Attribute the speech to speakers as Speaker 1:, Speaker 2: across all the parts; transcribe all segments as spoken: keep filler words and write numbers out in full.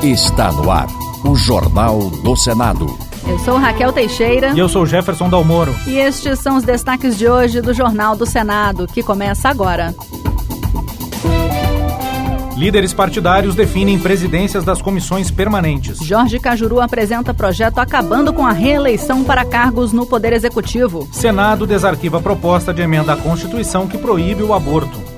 Speaker 1: Está no ar o Jornal do Senado.
Speaker 2: Eu sou Raquel Teixeira.
Speaker 3: E eu sou Jefferson Dalmoro.
Speaker 2: E estes são os destaques de hoje do Jornal do Senado, que começa agora.
Speaker 3: Líderes partidários definem presidências das comissões permanentes.
Speaker 2: Jorge Cajuru apresenta projeto acabando com a reeleição para cargos no Poder Executivo.
Speaker 3: Senado desarquiva a proposta de emenda à Constituição que proíbe o aborto.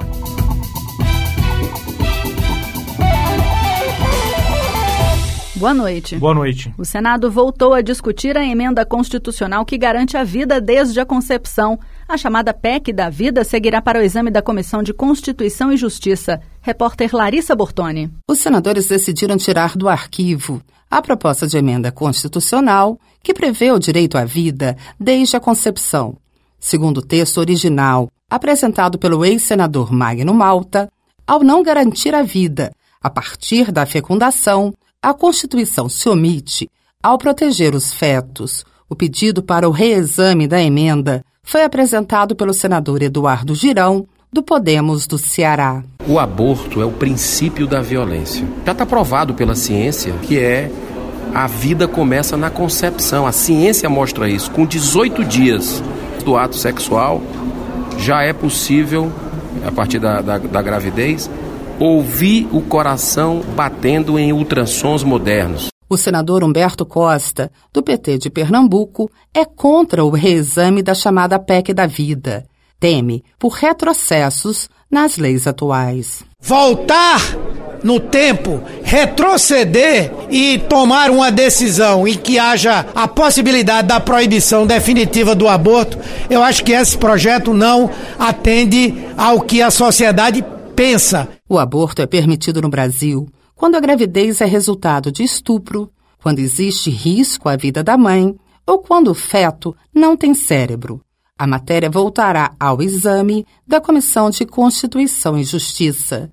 Speaker 2: Boa noite.
Speaker 3: Boa noite.
Speaker 2: O Senado voltou a discutir a emenda constitucional que garante a vida desde a concepção. A chamada P E C da vida seguirá para o exame da Comissão de Constituição e Justiça. Repórter Larissa Bortoni.
Speaker 4: Os senadores decidiram tirar do arquivo a proposta de emenda constitucional que prevê o direito à vida desde a concepção. Segundo o texto original, apresentado pelo ex-senador Magno Malta, ao não garantir a vida a partir da fecundação, a Constituição se omite ao proteger os fetos. O pedido para o reexame da emenda foi apresentado pelo senador Eduardo Girão, do Podemos do Ceará.
Speaker 5: O aborto é o princípio da violência. Já está provado pela ciência que é a vida começa na concepção. A ciência mostra isso. Com dezoito dias do ato sexual, já é possível, a partir da, da, da gravidez, ouvir o coração batendo em ultrassons modernos.
Speaker 4: O senador Humberto Costa, do P T de Pernambuco, é contra o reexame da chamada P E C da vida. Teme por retrocessos nas leis atuais.
Speaker 6: Voltar no tempo, retroceder e tomar uma decisão em que haja a possibilidade da proibição definitiva do aborto, eu acho que esse projeto não atende ao que a sociedade pensa.
Speaker 4: O aborto é permitido no Brasil quando a gravidez é resultado de estupro, quando existe risco à vida da mãe ou quando o feto não tem cérebro. A matéria voltará ao exame da Comissão de Constituição e Justiça.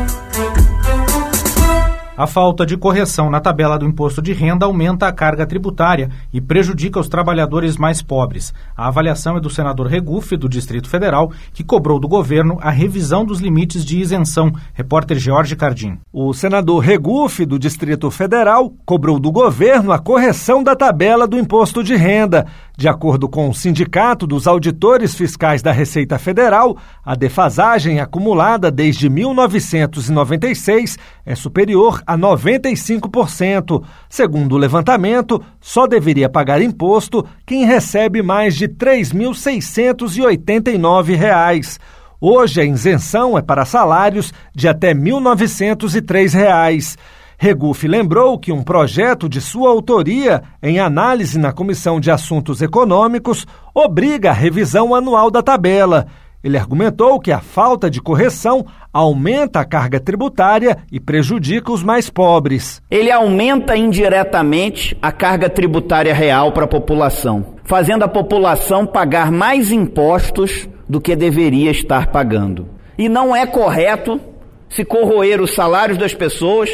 Speaker 3: A falta de correção na tabela do imposto de renda aumenta a carga tributária e prejudica os trabalhadores mais pobres. A avaliação é do senador Regufe, do Distrito Federal, que cobrou do governo a revisão dos limites de isenção. Repórter George Cardim.
Speaker 7: O senador Regufe, do Distrito Federal, cobrou do governo a correção da tabela do imposto de renda. De acordo com o Sindicato dos Auditores Fiscais da Receita Federal, a defasagem acumulada desde mil novecentos e noventa e seis é superior a noventa e cinco por cento. Segundo o levantamento, só deveria pagar imposto quem recebe mais de três mil seiscentos e oitenta e nove reais. Hoje a isenção é para salários de até mil novecentos e três reais. Regufe lembrou que um projeto de sua autoria, em análise na Comissão de Assuntos Econômicos, obriga a revisão anual da tabela. Ele argumentou que a falta de correção aumenta a carga tributária e prejudica os mais pobres.
Speaker 8: Ele aumenta indiretamente a carga tributária real para a população, fazendo a população pagar mais impostos do que deveria estar pagando. E não é correto se corroer os salários das pessoas.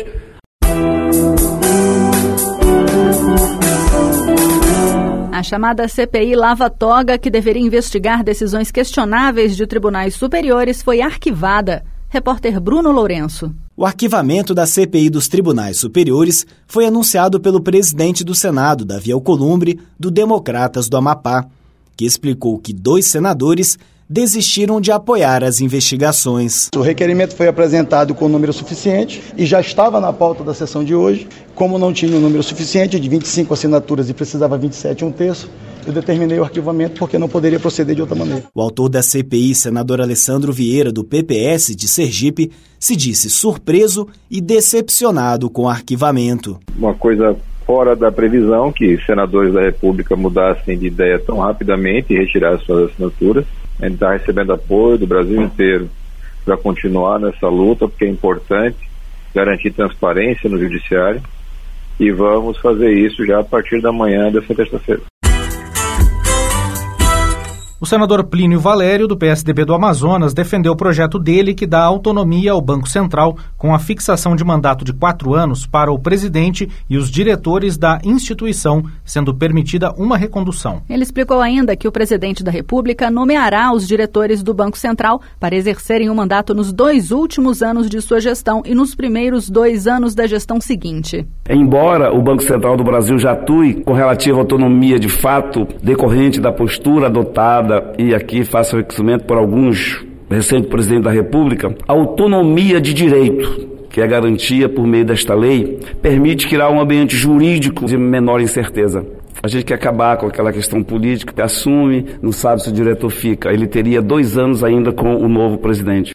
Speaker 2: A chamada C P I lava-toga, que deveria investigar decisões questionáveis de tribunais superiores, foi arquivada. Repórter Bruno Lourenço.
Speaker 9: O arquivamento da C P I dos tribunais superiores foi anunciado pelo presidente do Senado, Davi Alcolumbre, do Democratas do Amapá, que explicou que dois senadores desistiram de apoiar as investigações.
Speaker 10: O requerimento foi apresentado com número suficiente e já estava na pauta da sessão de hoje. Como não tinha um número suficiente de vinte e cinco assinaturas e precisava vinte e sete, um terço, eu determinei o arquivamento porque não poderia proceder de outra maneira.
Speaker 9: O autor da C P I, senador Alessandro Vieira, do P P S de Sergipe, se disse surpreso e decepcionado com o arquivamento.
Speaker 11: Uma coisa fora da previsão que senadores da República mudassem de ideia tão rapidamente e retirassem suas assinaturas. A gente está recebendo apoio do Brasil inteiro para continuar nessa luta, porque é importante garantir transparência no judiciário e vamos fazer isso já a partir da manhã dessa terça-feira.
Speaker 3: O senador Plínio Valério, do P S D B do Amazonas, defendeu o projeto dele que dá autonomia ao Banco Central com a fixação de mandato de quatro anos para o presidente e os diretores da instituição, sendo permitida uma recondução.
Speaker 2: Ele explicou ainda que o presidente da República nomeará os diretores do Banco Central para exercerem o mandato nos dois últimos anos de sua gestão e nos primeiros dois anos da gestão seguinte.
Speaker 12: Embora o Banco Central do Brasil já atue com relativa autonomia de fato decorrente da postura adotada, e aqui faço o reconhecimento por alguns recentes presidentes da República, a autonomia de direito, que é garantia por meio desta lei, permite criar um ambiente jurídico de menor incerteza. A gente quer acabar com aquela questão política que assume, não sabe se o diretor fica. Ele teria dois anos ainda com o novo presidente.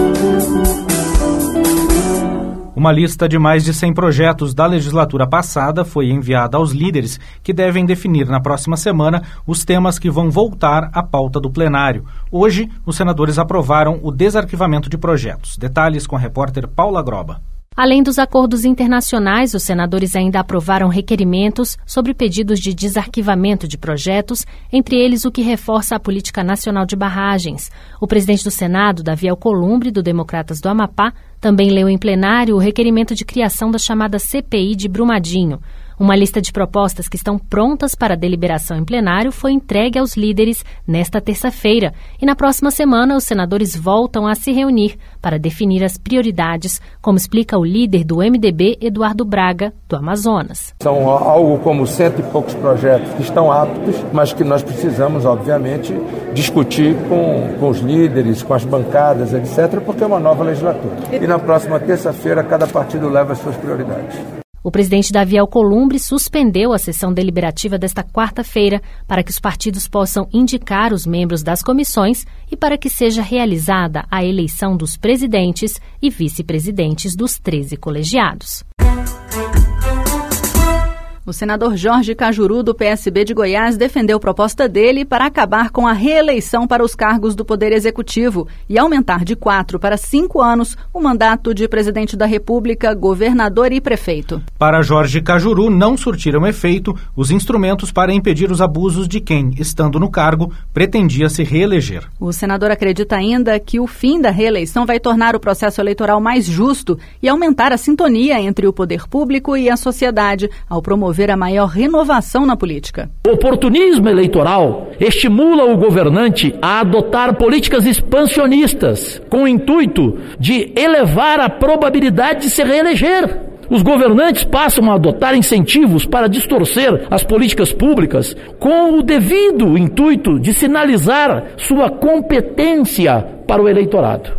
Speaker 3: Uma lista de mais de cem projetos da legislatura passada foi enviada aos líderes, que devem definir na próxima semana os temas que vão voltar à pauta do plenário. Hoje, os senadores aprovaram o desarquivamento de projetos. Detalhes com a repórter Paula Groba.
Speaker 13: Além dos acordos internacionais, os senadores ainda aprovaram requerimentos sobre pedidos de desarquivamento de projetos, entre eles o que reforça a Política Nacional de Barragens. O presidente do Senado, Davi Alcolumbre, do Democratas do Amapá, também leu em plenário o requerimento de criação da chamada C P I de Brumadinho. Uma lista de propostas que estão prontas para deliberação em plenário foi entregue aos líderes nesta terça-feira e na próxima semana os senadores voltam a se reunir para definir as prioridades, como explica o líder do M D B, Eduardo Braga, do Amazonas.
Speaker 14: São algo como cento e poucos projetos que estão aptos, mas que nós precisamos, obviamente, discutir com, com os líderes, com as bancadas, etcétera, porque é uma nova legislatura. E na próxima terça-feira cada partido leva as suas prioridades.
Speaker 13: O presidente Davi Alcolumbre suspendeu a sessão deliberativa desta quarta-feira para que os partidos possam indicar os membros das comissões e para que seja realizada a eleição dos presidentes e vice-presidentes dos treze colegiados.
Speaker 2: O senador Jorge Cajuru, do P S B de Goiás, defendeu proposta dele para acabar com a reeleição para os cargos do Poder Executivo e aumentar de quatro para cinco anos o mandato de presidente da República, governador e prefeito.
Speaker 3: Para Jorge Cajuru, não surtiram efeito os instrumentos para impedir os abusos de quem, estando no cargo, pretendia se reeleger.
Speaker 2: O senador acredita ainda que o fim da reeleição vai tornar o processo eleitoral mais justo e aumentar a sintonia entre o poder público e a sociedade, ao promover a maior renovação na política.
Speaker 15: O oportunismo eleitoral estimula o governante a adotar políticas expansionistas com o intuito de elevar a probabilidade de se reeleger. Os governantes passam a adotar incentivos para distorcer as políticas públicas com o devido intuito de sinalizar sua competência para o eleitorado.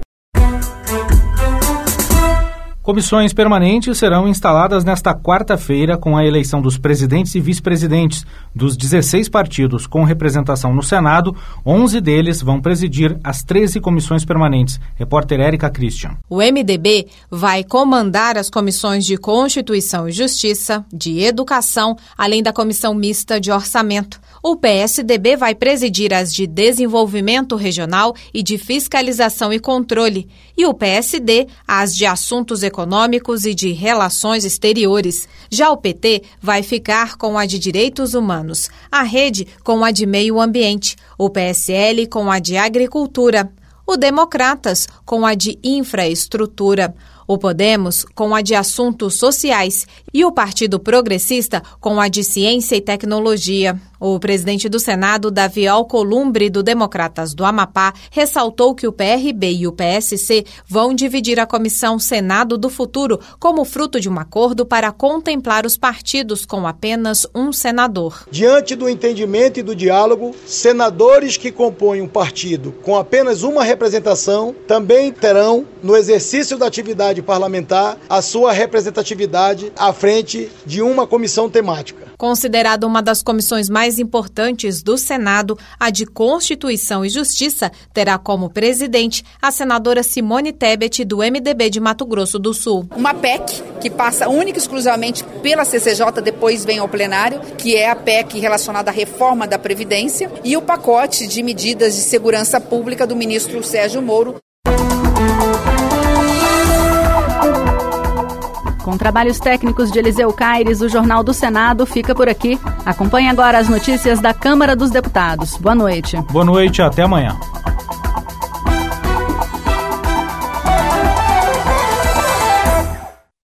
Speaker 3: Comissões permanentes serão instaladas nesta quarta-feira com a eleição dos presidentes e vice-presidentes. Dos dezesseis partidos com representação no Senado, onze deles vão presidir as treze comissões permanentes. Repórter Érica Christian.
Speaker 16: O M D B vai comandar as comissões de Constituição e Justiça, de Educação, além da comissão mista de Orçamento. O P S D B vai presidir as de Desenvolvimento Regional e de Fiscalização e Controle. E o P S D, as de Assuntos Econômicos e de Relações Exteriores. Já o P T vai ficar com a de Direitos Humanos, a Rede com a de Meio Ambiente, o P S L com a de Agricultura, o Democratas com a de Infraestrutura, o Podemos com a de Assuntos Sociais e o Partido Progressista com a de Ciência e Tecnologia. O presidente do Senado, Davi Alcolumbre, do Democratas do Amapá, ressaltou que o P R B e o P S C vão dividir a Comissão Senado do Futuro como fruto de um acordo para contemplar os partidos com apenas um senador.
Speaker 10: Diante do entendimento e do diálogo, senadores que compõem um partido com apenas uma representação também terão, no exercício da atividade parlamentar, a sua representatividade à frente de uma comissão temática.
Speaker 16: Considerada uma das comissões mais importantes do Senado, a de Constituição e Justiça terá como presidente a senadora Simone Tebet, do M D B de Mato Grosso do Sul.
Speaker 17: Uma P E C que passa única e exclusivamente pela C C J, depois vem ao plenário, que é a P E C relacionada à reforma da Previdência, e o pacote de medidas de segurança pública do ministro Sérgio Moro.
Speaker 2: Com trabalhos técnicos de Eliseu Caires, o Jornal do Senado fica por aqui. Acompanhe agora as notícias da Câmara dos Deputados. Boa noite.
Speaker 3: Boa noite, até amanhã.